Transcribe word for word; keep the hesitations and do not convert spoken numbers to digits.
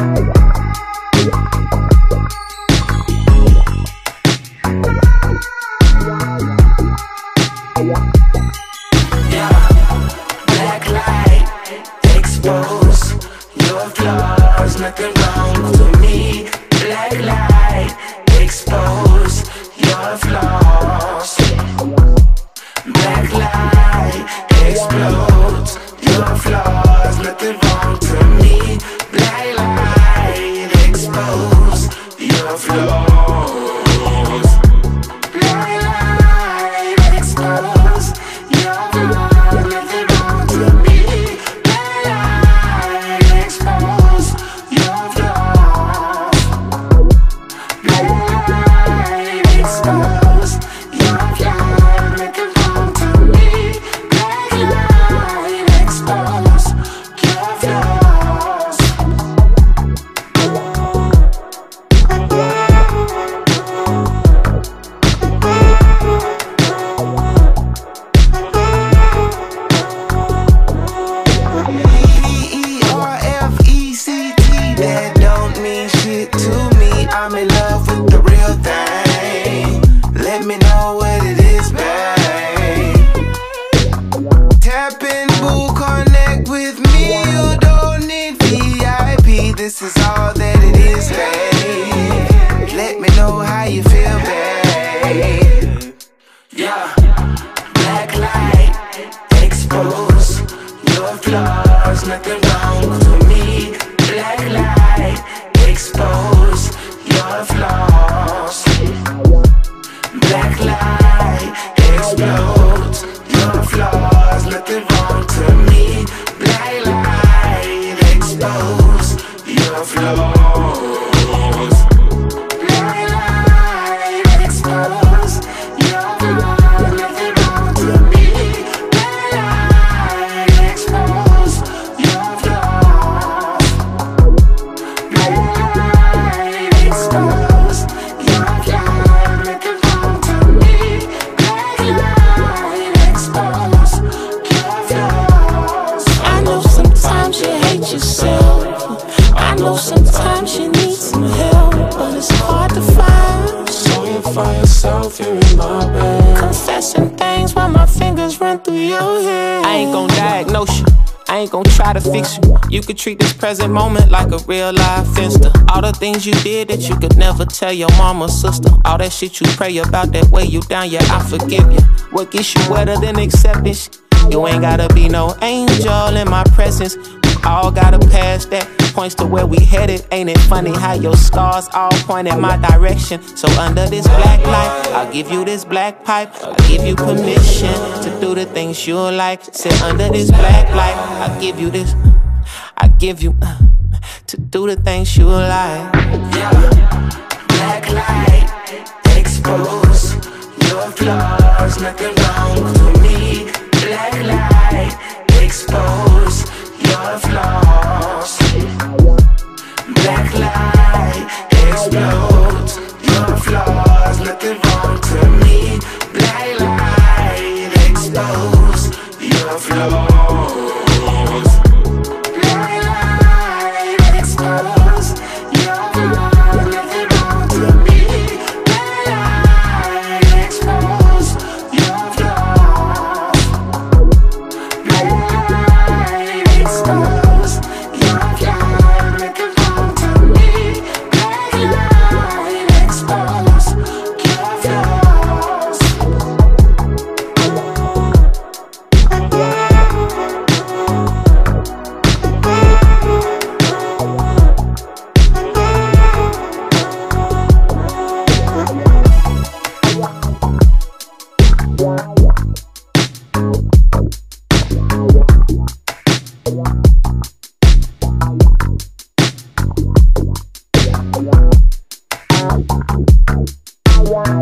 Black light, expose your flaws. Nothing wrong with me. Black light, expose your flaws. Black light, explodes your flaws. Nothing wrong to me. Black light, expose your flaws. Black light, expose your flaws. Nothing wrong to me. Black light, expose your flaws. Black light, expose your flaws. Nothing wrong to me. Black light, expose your flaws. That don't mean shit to me. I'm in love with the real thing. Let me know what it is, babe. Tap in, boo, connect with me. You don't need V I P. This is all that it is, babe. Let me know how you feel, babe. Yeah. Black light, expose your flaws. Nothing wrong with me. Black light, expose your flaws. Black light, explodes your flaws. Nothing wrong to me. Black light, expose your flaws. Black light, expose your flaws. Nothing wrong to me. Black light, expose your flaws. Black light, expose your flaws. Nothing wrong to me. Black light, expose your flaws. I know sometimes you hate yourself. I know sometimes you need some help, but it's hard to find. So you find yourself here in my bed, Confessing things while my fingers run through your head. I ain't gon' diagnose you, I ain't gon' try to fix you. You could treat this present moment like a real life insta. All the things you did that you could never tell your mama or sister. All that shit you pray about that weigh you down, yeah, I forgive you. What gets you wetter than acceptance? You ain't gotta be no angel in my presence. We all gotta pass that. Points to where we headed. Ain't it funny how your scars all point in my direction? So under this black light, I'll give you this black pipe. I'll give you permission to do the things you like. Sit under this black light, I'll give you this. I give you uh, to do the things you like. Yeah. Black light, expose your flaws. Nothing wrong with me. Black light, expose your flaws. Black light, explodes your flaws. Nothing wrong to me. Black light, expose your flaws. Black light, expose your flaws. Nothing wrong to me. Black light, expose your flaws. Black light, expose your flaws. Nothing wrong to me. Black light, expose your flaws. Yeah.